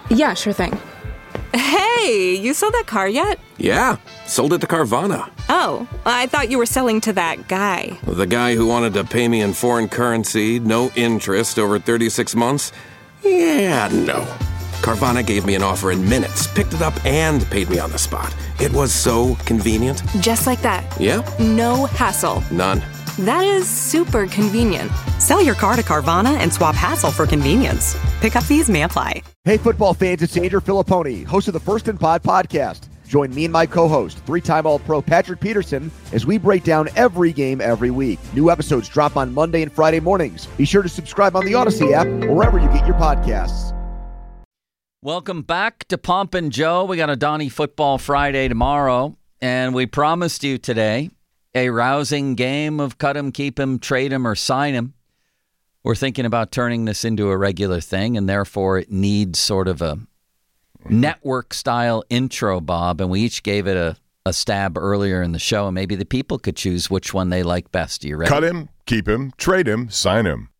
Yeah, sure thing. Hey, you sold that car yet? Yeah, sold it to Carvana. Oh, I thought you were selling to that guy. The guy who wanted to pay me in foreign currency, no interest, over 36 months? Yeah, no. Carvana gave me an offer in minutes, picked it up, and paid me on the spot. It was so convenient. Just like that. Yeah. No hassle. None. That is super convenient. Sell your car to Carvana and swap hassle for convenience. Pickup fees may apply. Hey, football fans, it's Andrew Filipponi, host of the First and Pod podcast. Join me and my co-host, three-time All-Pro Patrick Peterson, as we break down every game every week. New episodes drop on Monday and Friday mornings. Be sure to subscribe on the Odyssey app or wherever you get your podcasts. Welcome back to Pomp and Joe. We got a Donnie Football Friday tomorrow, and we promised you today a rousing game of cut him, keep him, trade him, or sign him. We're thinking about turning this into a regular thing, and therefore it needs sort of a network-style intro, Bob, and we each gave it a stab earlier in the show, and maybe the people could choose which one they like best. Are you ready? Cut him, keep him, trade him, sign him.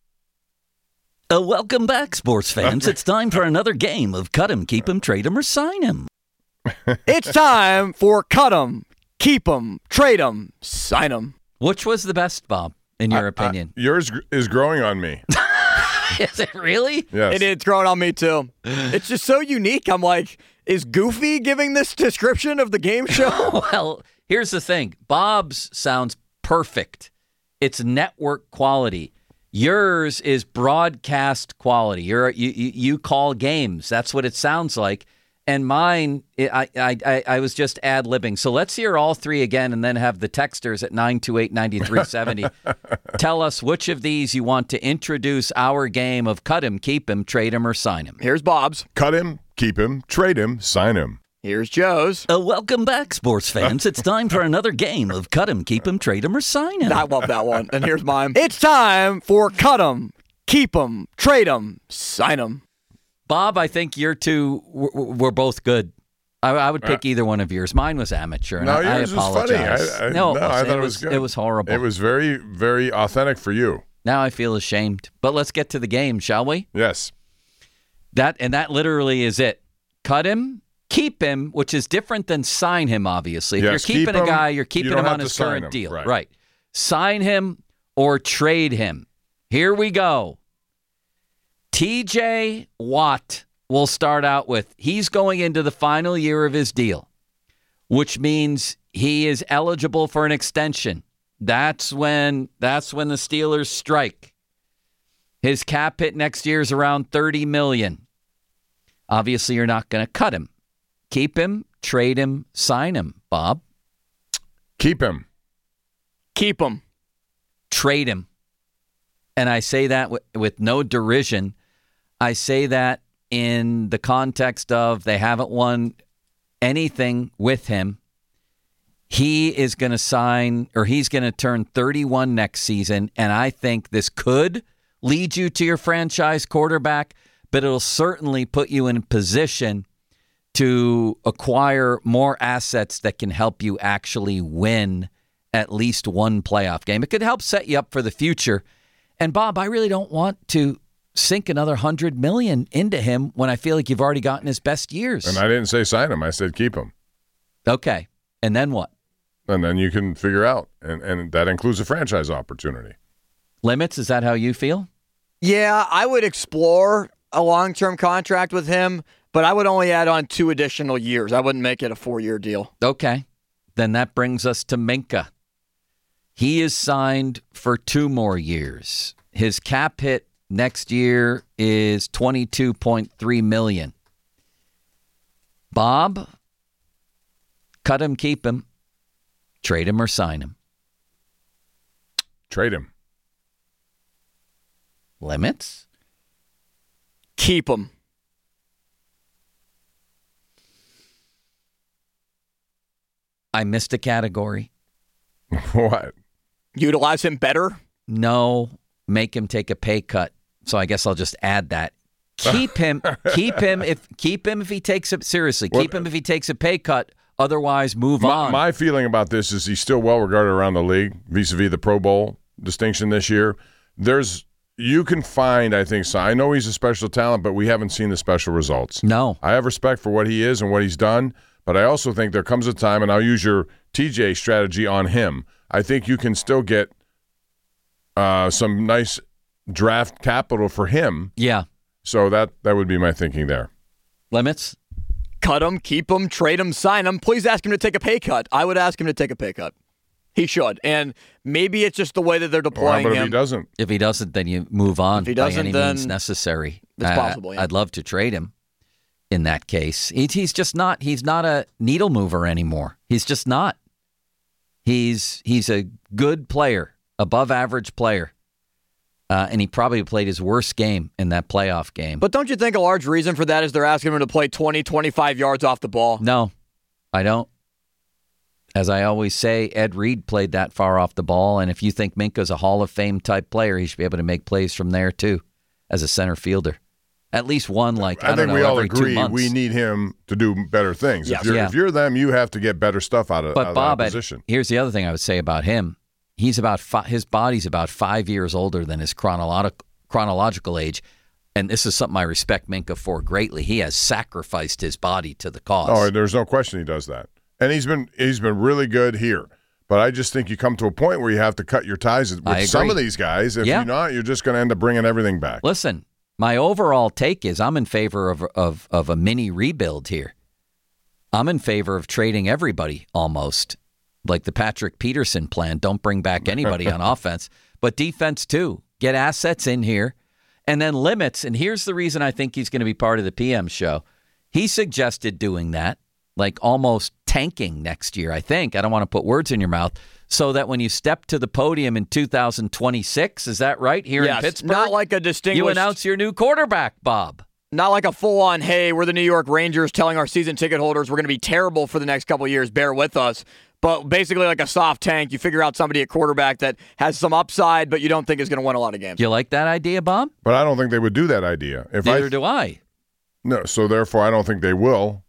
Welcome back, sports fans. It's time for another game of cut him, keep him, trade him, or sign him. It's time for cut him, keep him, trade him, sign him. Which was the best, Bob, in your opinion? Yours is growing on me. Is it really? Yes. It's growing on me, too. It's just so unique. I'm like, is Goofy giving this description of the game show? Well, here's the thing. Bob's sounds perfect. It's network quality. Yours is broadcast quality. You call games. That's what it sounds like. And mine, I was just ad-libbing. So let's hear all three again and then have the texters at 928-9370 tell us which of these you want to introduce our game of cut him, keep him, trade him, or sign him. Here's Bob's. Cut him, keep him, trade him, sign him. Here's Joe's. Welcome back, sports fans. It's time for another game of cut him, keep him, trade him, or sign him. I love that one. And here's mine. It's time for cut him, keep him, trade him, sign him. Bob, I think your two were both good. I would pick either one of yours. Mine was amateur, and I apologize. Was funny. I thought it was good. It was horrible. It was very, very authentic for you. Now I feel ashamed. But let's get to the game, shall we? Yes. That literally is it. Cut him, keep him, which is different than sign him, obviously. If yes, you're keeping a guy, you're you keeping him on his current deal. Right. Sign him or trade him. Here we go. TJ Watt will start out with. He's going into the final year of his deal, which means he is eligible for an extension. That's when the Steelers strike. His cap hit next year is around $30 million. Obviously, you're not going to cut him. Keep him, trade him, sign him. Bob? Keep him. Keep him. Trade him. And I say that with no derision. I say that in the context of they haven't won anything with him. He is going to sign, or he's going to turn 31 next season, and I think this could lead you to your franchise quarterback, but it'll certainly put you in a position to acquire more assets that can help you actually win at least one playoff game. It could help set you up for the future. And Bob, I really don't want to sink another $100 million into him when I feel like you've already gotten his best years. And I didn't say sign him. I said keep him. Okay. And then what? And then you can figure out. And that includes a franchise opportunity. Limits, is that how you feel? Yeah, I would explore a long-term contract with him, but I would only add on 2 additional years. I wouldn't make it a 4-year deal. Okay. Then that brings us to Minkah. He is signed for 2 more years. His cap hit next year is $22.3 million. Bob, cut him, keep him, trade him or sign him. Trade him. Limits? Keep him. I missed a category. What? Utilize him better? No, make him take a pay cut. So I guess I'll just add that. Keep him if he takes it seriously. Keep him if he takes a pay cut. Otherwise, move on. My feeling about this is he's still well regarded around the league vis-a-vis the Pro Bowl distinction this year. you can find, I think, so I know he's a special talent, but we haven't seen the special results. No. I have respect for what he is and what he's done, but I also think there comes a time, and I'll use your TJ strategy on him. I think you can still get some nice draft capital for him. Yeah. So that would be my thinking there. Limits? Cut him, keep him, trade him, sign him. Please ask him to take a pay cut. I would ask him to take a pay cut. He should. And maybe it's just the way that they're deploying but him. If he doesn't, then you move on. If he doesn't, by any then means necessary. It's possible, yeah. I'd love to trade him in that case. He's just not. He's not a needle mover anymore. He's just not. He's a good player, above average player. And he probably played his worst game in that playoff game. But don't you think a large reason for that is they're asking him to play 20, 25 yards off the ball? No, I don't. As I always say, Ed Reed played that far off the ball, and if you think Minka's a Hall of Fame type player, he should be able to make plays from there too, as a center fielder. At least one, I don't know, we all every agree 2 months. we need him to do better things. Yes. If you're them, you have to get better stuff out of Bob, that position. Here's the other thing I would say about him. He's about his body's about 5 years older than his chronological age, and this is something I respect Minka for greatly. He has sacrificed his body to the cause. Oh, there's no question he does that. And he's been really good here. But I just think you come to a point where you have to cut your ties with some of these guys. If you're not, you're just going to end up bringing everything back. Listen, my overall take is I'm in favor of a mini rebuild here. I'm in favor of trading everybody almost, like the Patrick Peterson plan. Don't bring back anybody on offense, but defense too. Get assets in here and then limits. And here's the reason I think he's going to be part of the PM show. He suggested doing that, like almost tanking next year, I think. I don't want to put words in your mouth. So that when you step to the podium in 2026, is that right, here in Pittsburgh? Not like a distinguished... You announce your new quarterback, Bob. Not like a full-on, hey, we're the New York Rangers telling our season ticket holders we're going to be terrible for the next couple of years, bear with us. But basically like a soft tank. You figure out somebody at quarterback that has some upside, but you don't think is going to win a lot of games. You like that idea, Bob? But I don't think they would do that idea. Neither do I. No, so therefore I don't think they will.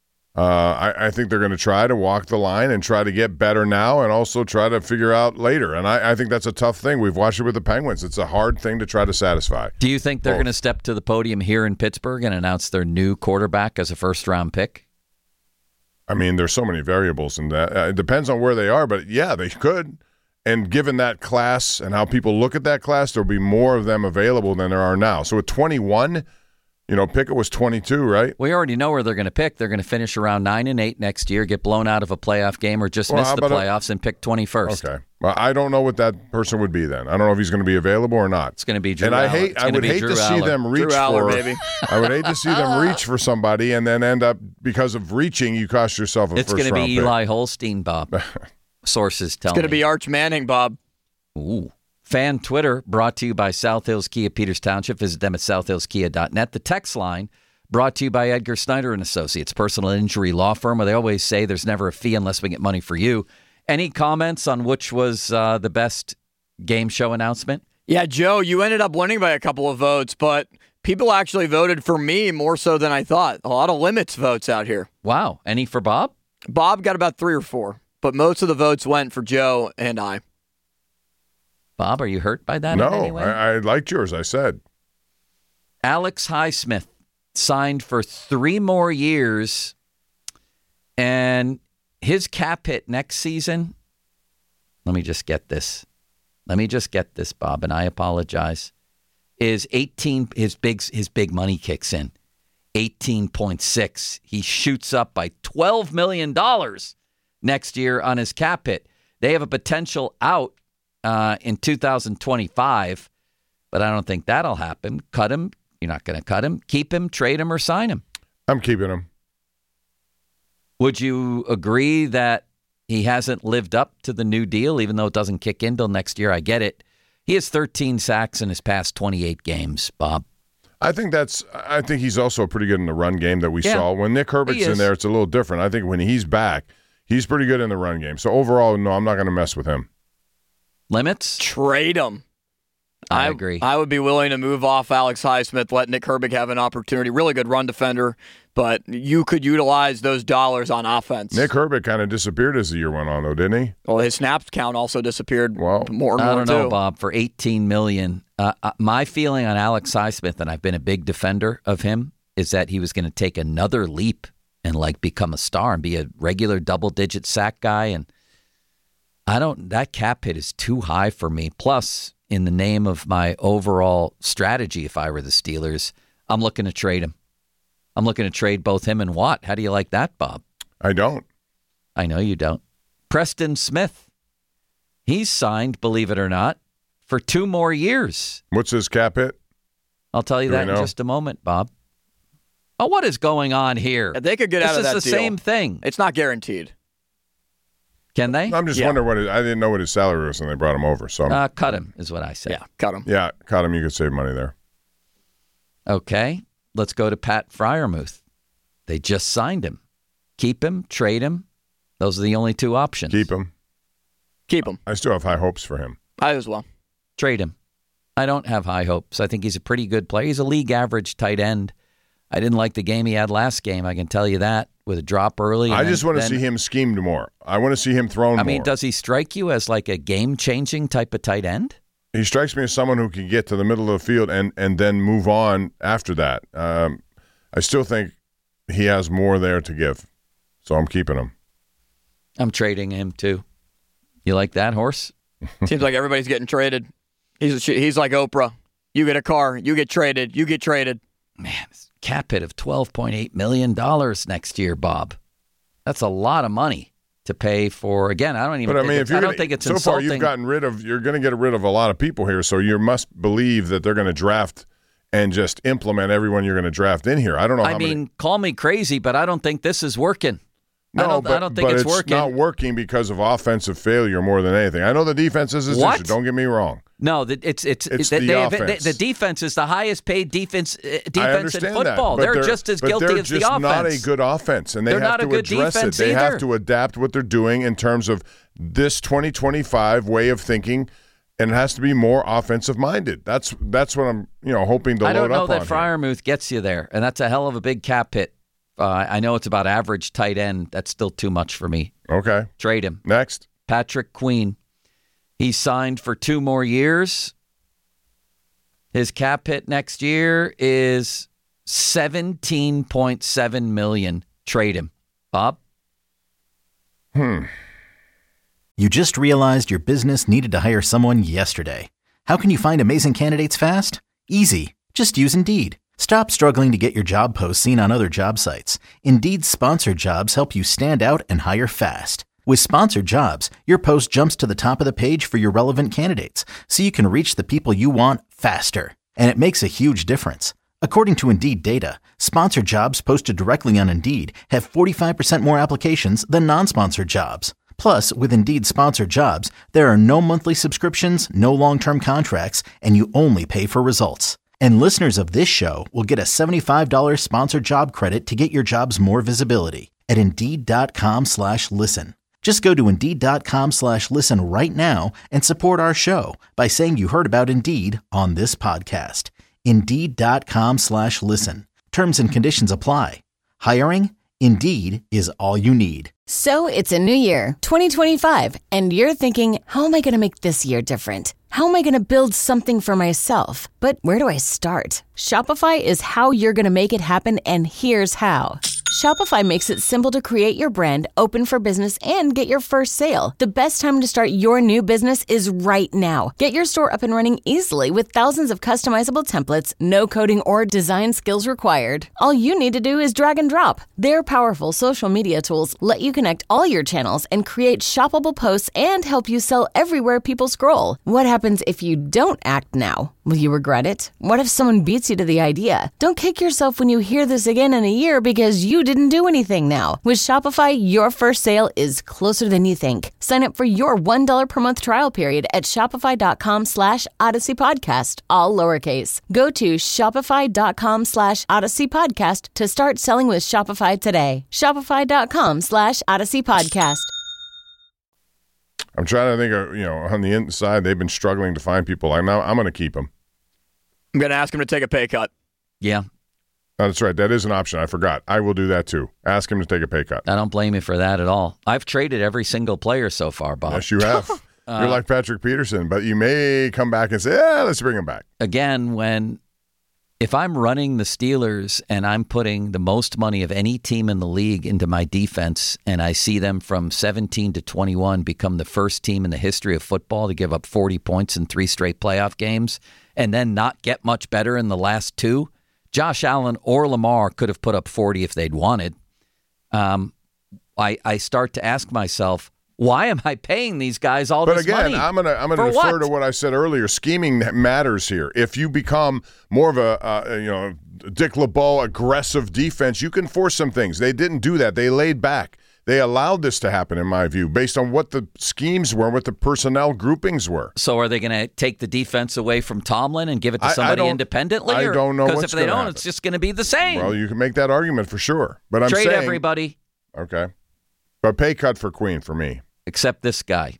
I think they're going to try to walk the line and try to get better now and also try to figure out later. And I think that's a tough thing. We've watched it with the Penguins. It's a hard thing to try to satisfy. Do you think they're going to step to the podium here in Pittsburgh and announce their new quarterback as a first-round pick? I mean, there's so many variables in that. It depends on where they are, but yeah, they could. And given that class and how people look at that class, there'll be more of them available than there are now. So at 21... Pickett was 22, right? We already know where they're going to pick. They're going to finish around 9-8 next year, get blown out of a playoff game, or just miss the playoffs and pick 21st. Okay. Well, I don't know what that person would be then. I don't know if he's going to be available or not. It's going to be Drew And Aller. I would hate to see them reach for baby. I would hate to see them reach for somebody and then end up, because of reaching, you cost yourself a first round pick. It's going to be Eli Holstein, Bob. Sources tell me. It's going to be Arch Manning, Bob. Ooh. Fan Twitter brought to you by South Hills Kia Peters Township. Visit them at southhillskia.net. The text line brought to you by Edgar Snyder and Associates, personal injury law firm, where they always say there's never a fee unless we get money for you. Any comments on which was the best game show announcement? Yeah, Joe, you ended up winning by a couple of votes, but people actually voted for me more so than I thought. A lot of limits votes out here. Wow. Any for Bob? Bob got about 3 or 4, but most of the votes went for Joe and I. Bob, are you hurt by that? No, in any way? I liked yours, I said. Alex Highsmith signed for 3 more years, and his cap hit next season, let me just get this, Bob, and I apologize, is 18, his big money kicks in, 18.6. He shoots up by $12 million next year on his cap hit. They have a potential out in 2025, but I don't think that'll happen. Cut him. You're not going to cut him. Keep him, trade him, or sign him. I'm keeping him. Would you agree that he hasn't lived up to the new deal, even though it doesn't kick in till next year? I get it. He has 13 sacks in his past 28 games, Bob. I think he's also pretty good in the run game that we saw. When Nick Herbert's in there, it's a little different. I think when he's back, he's pretty good in the run game. So overall, no, I'm not going to mess with him. Limits? Trade him. I agree. I would be willing to move off Alex Highsmith, let Nick Herbig have an opportunity. Really good run defender, but you could utilize those dollars on offense. Nick Herbig kind of disappeared as the year went on, though, didn't he? Well, his snaps count also disappeared more and more, I don't know, too. Bob, for $18 million. My feeling on Alex Highsmith, and I've been a big defender of him, is that he was going to take another leap and become a star and be a regular double-digit sack guy. And that cap hit is too high for me. Plus, in the name of my overall strategy, if I were the Steelers, I'm looking to trade him. I'm looking to trade both him and Watt. How do you like that, Bob? I don't. I know you don't. Preston Smith. He's signed, believe it or not, for 2 more years. What's his cap hit? I'll tell you that in just a moment, Bob. Oh, what is going on here? They could get out of that deal. This is the same thing. It's not guaranteed. Can they? I'm just wondering I didn't know what his salary was when they brought him over. So cut him is what I said. Yeah, cut him. Yeah, cut him. You could save money there. Okay, let's go to Pat Freiermuth. They just signed him. Keep him, trade him. Those are the only 2 options. Keep him. Keep him. I still have high hopes for him. I as well. Trade him. I don't have high hopes. I think he's a pretty good player. He's a league average tight end. I didn't like the game he had last game, I can tell you that, with a drop early. I just want to see him schemed more. I want to see him thrown more. I mean, does he strike you as like a game-changing type of tight end? He strikes me as someone who can get to the middle of the field and then move on after that. I still think he has more there to give, so I'm keeping him. I'm trading him, too. You like that, Horse? Seems like everybody's getting traded. He's like Oprah. You get a car, you get traded, you get traded. Man, cap hit of $12.8 million next year, Bob. That's a lot of money to pay for. Again, I don't even. But I mean, I don't think it's so insulting. far you're going to get rid of a lot of people here, so you must believe that they're going to draft and just implement everyone you're going to draft in here. I don't know. I mean, call me crazy, but I don't think this is working. No, I don't think it's working. It's not working because of offensive failure more than anything. I know the defense is an issue. Don't get me wrong. No, it's the offense. The defense is the highest paid defense in football. They're just as guilty as the offense. They're just not a good offense, and they have to address it. They have to adapt what they're doing in terms of this 2025 way of thinking, and it has to be more offensive minded. That's what I'm hoping to load up on. I don't know that Freiermuth gets you there, and that's a hell of a big cap hit. I know it's about average tight end. That's still too much for me. Okay. Trade him. Next. Patrick Queen. He signed for 2 more years. His cap hit next year is $17.7 million. Trade him. Bob? You just realized your business needed to hire someone yesterday. How can you find amazing candidates fast? Easy. Just use Indeed. Stop struggling to get your job posts seen on other job sites. Indeed's sponsored jobs help you stand out and hire fast. With sponsored jobs, your post jumps to the top of the page for your relevant candidates, so you can reach the people you want faster. And it makes a huge difference. According to Indeed data, sponsored jobs posted directly on Indeed have 45% more applications than non-sponsored jobs. Plus, with Indeed sponsored jobs, there are no monthly subscriptions, no long-term contracts, and you only pay for results. And listeners of this show will get a $75 sponsored job credit to get your jobs more visibility at Indeed.com/listen. Just go to Indeed.com/listen right now and support our show by saying you heard about Indeed on this podcast. Indeed.com/listen. Terms and conditions apply. Hiring? Indeed is all you need. So it's a new year, 2025, and you're thinking, how am I going to make this year different? How am I going to build something for myself? But where do I start? Shopify is how you're going to make it happen, and here's how. Shopify makes it simple to create your brand, open for business, and get your first sale. The best time to start your new business is right now. Get your store up and running easily with thousands of customizable templates, no coding or design skills required. All you need to do is drag and drop. Their powerful social media tools let you connect all your channels and create shoppable posts and help you sell everywhere people scroll. What happens if you don't act now? Will you regret it? What if someone beats you to the idea? Don't kick yourself when you hear this again in a year because you didn't do anything now. With Shopify, your first sale is closer than you think. Sign up for your $1 per month trial period at shopify.com/Odyssey Podcast, all lowercase. Go to shopify.com/Odyssey Podcast to start selling with Shopify today. Shopify.com/Odyssey Podcast. I'm trying to think of, on the inside, they've been struggling to find people. I'm going to keep him. I'm going to ask him to take a pay cut. Yeah. Oh, that's right. That is an option. I forgot. I will do that too. Ask him to take a pay cut. I don't blame you for that at all. I've traded every single player so far, Bob. Yes, you have. You're like Patrick Peterson, but you may come back and say, let's bring him back. Again, if I'm running the Steelers and I'm putting the most money of any team in the league into my defense, and I see them from 17 to 21 become the first team in the history of football to give up 40 points in 3 straight playoff games and then not get much better in the last 2, Josh Allen or Lamar could have put up 40 if they'd wanted. I start to ask myself, why am I paying these guys all this money? But again, I'm going to refer to what I said earlier. Scheming matters here. If you become more of a Dick LeBeau aggressive defense, you can force some things. They didn't do that. They laid back. They allowed this to happen, in my view, based on what the schemes were, what the personnel groupings were. So are they going to take the defense away from Tomlin and give it to somebody independently? I don't know what's going to happen. Because if they don't, it's just going to be the same. Well, you can make that argument for sure. But I'm saying, trade everybody. Okay. But pay cut for Queen for me. Except this guy,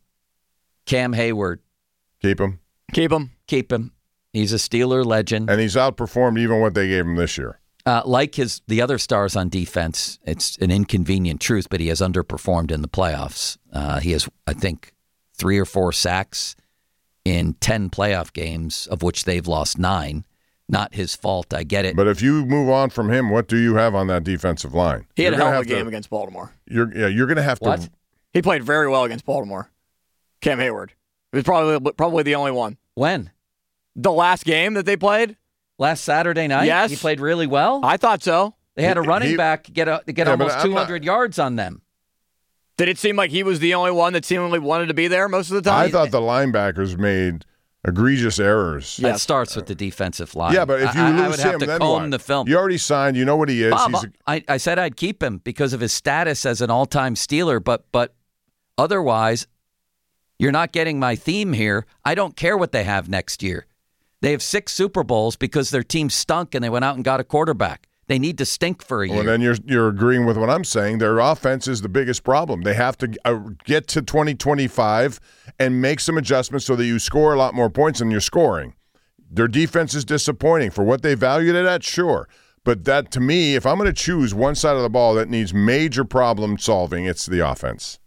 Cam Hayward. Keep him. Keep him. Keep him. He's a Steeler legend. And he's outperformed even what they gave him this year. Like the other stars on defense, it's an inconvenient truth, but he has underperformed in the playoffs. He has, I think, 3 or 4 sacks in 10 playoff games, of which they've lost 9. Not his fault. I get it. But if you move on from him, what do you have on that defensive line? He had a hell of a game against Baltimore. You're going to have to. What? He played very well against Baltimore. Cam Hayward. He was probably the only one. When? The last game that they played? Last Saturday night? Yes. He played really well? I thought so. They had a running back get almost 200 yards on them. Did it seem like he was the only one that seemingly wanted to be there most of the time? I thought the linebackers made egregious errors. That starts with the defensive line. Yeah, but if you lose him, then what? The film. You already signed. You know what he is. Bob, I said I'd keep him because of his status as an all-time Steeler, but otherwise, you're not getting my theme here. I don't care what they have next year. They have 6 Super Bowls because their team stunk and they went out and got a quarterback. They need to stink for a year. Well, then you're agreeing with what I'm saying. Their offense is the biggest problem. They have to get to 2025 and make some adjustments so that you score a lot more points than you're scoring. Their defense is disappointing. For what they valued it at, sure. But that, to me, if I'm going to choose one side of the ball that needs major problem solving, it's the offense.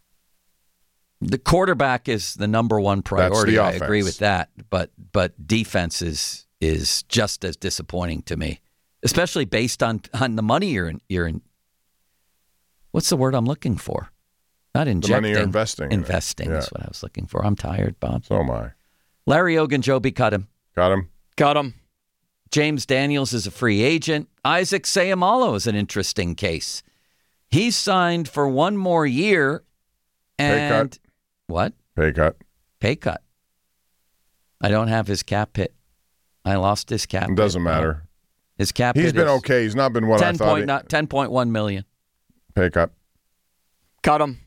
The quarterback is the number one priority. I agree with that. But defense is just as disappointing to me, especially based on the money you're in. What's the word I'm looking for? Not injecting. The money you're investing. Investing is what I was looking for. I'm tired, Bob. So am I. Larry Ogunjobi cut him. Got him. James Daniels is a free agent. Isaac Seumalo is an interesting case. He's signed for 1 more year. And pay cut. What? Pay cut. I don't have his cap hit. I lost his cap hit. It doesn't matter. His cap He's hit been okay. He's not been what I thought. $10.1 million. Pay cut. Cut him.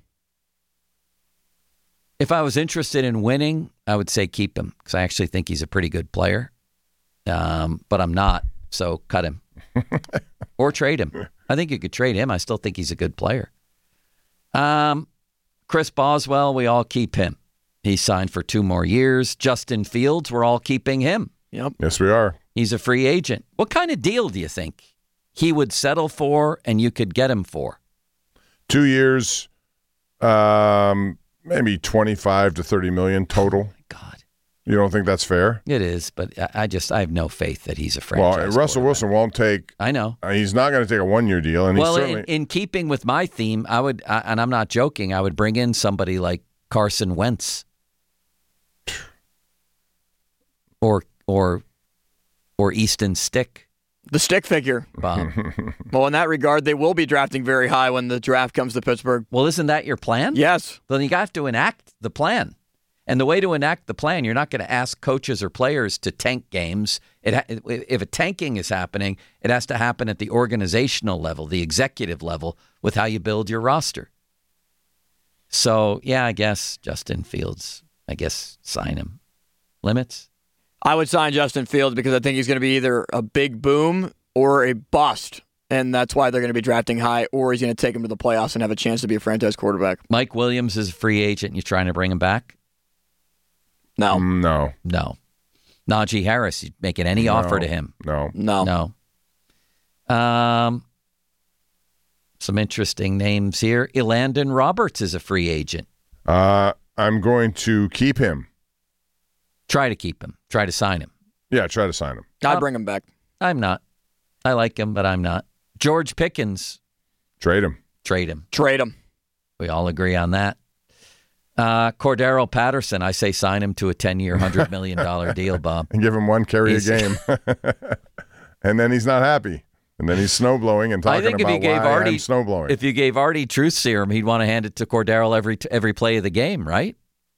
If I was interested in winning, I would say keep him because I actually think he's a pretty good player. But I'm not, so cut him. Or trade him. I think you could trade him. I still think he's a good player. Chris Boswell, we all keep him. He signed for 2 more years. Justin Fields, we're all keeping him. Yep. Yes, we are. He's a free agent. What kind of deal do you think he would settle for and you could get him for? 2 years, maybe 25 to 30 million total. Oh my God. You don't think that's fair? It is, but I have no faith that he's a franchise. Well, Russell Wilson won't take. I know. He's not going to take a 1-year deal. And well, certainly, in keeping with my theme, I would, and I'm not joking, I would bring in somebody like Carson Wentz, or Easton Stick. The stick figure. Bob. Well, in that regard, they will be drafting very high when the draft comes to Pittsburgh. Well, isn't that your plan? Yes. Then you have to enact the plan. And the way to enact the plan, you're not going to ask coaches or players to tank games. If a tanking is happening, it has to happen at the organizational level, the executive level, with how you build your roster. So, yeah, I guess Justin Fields, sign him. Limits? I would sign Justin Fields because I think he's going to be either a big boom or a bust and that's why they're going to be drafting high, or he's going to take him to the playoffs and have a chance to be a franchise quarterback. Mike Williams is a free agent. You trying to bring him back? No. No. Najee Harris, you making any offer to him? No. Some interesting names here. Elandon Roberts is a free agent. I'm going to keep him. Try to keep him. Try to sign him. Yeah, try to sign him. I'd bring him back. I'm not. I like him, but I'm not. George Pickens. Trade him. Trade him. Trade him. We all agree on that. Cordero Patterson, I say sign him to a 10-year, $100 million deal, Bob. And give him one carry a game. And then he's not happy. And then he's snowblowing and talking about why I'm snowblowing. If you gave Artie truth serum, he'd want to hand it to Cordero every play of the game, right?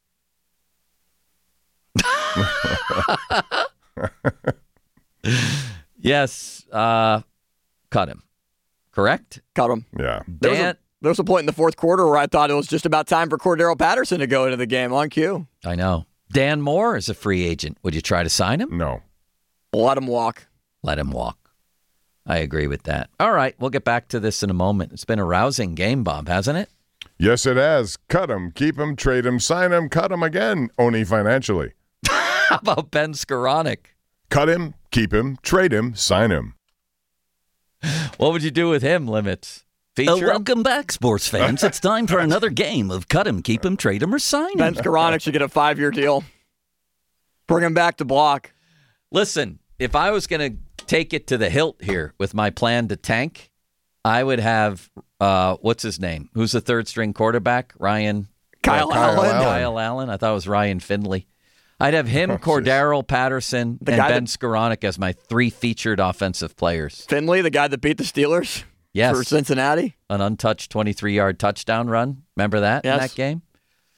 Yes. Cut him. Correct? Cut him. Yeah. There was a point in the fourth quarter where I thought it was just about time for Cordero Patterson to go into the game on cue. I know. Dan Moore is a free agent. Would you try to sign him? No. Let him walk. Let him walk. I agree with that. All right, we'll get back to this in a moment. It's been a rousing game, Bob, hasn't it? Yes, it has. Cut him, keep him, trade him, sign him, cut him again. Oni financially. How about Ben Skoranek? Cut him, keep him, trade him, sign him. What would you do with him, Limits? Feature welcome back, sports fans. It's time for another game of cut him, keep him, trade him, or sign him. Ben Skoranek should get a 5-year deal. Bring him back to block. Listen, if I was going to take it to the hilt here with my plan to tank, I would have, what's his name? Who's the third-string quarterback? Kyle Allen. I thought it was Ryan Finley. I'd have him, Cordero Patterson, and Ben Skoranek as my 3 featured offensive players. Finley, the guy that beat the Steelers? Yes. For Cincinnati? An untouched 23-yard touchdown run. Remember that in that game?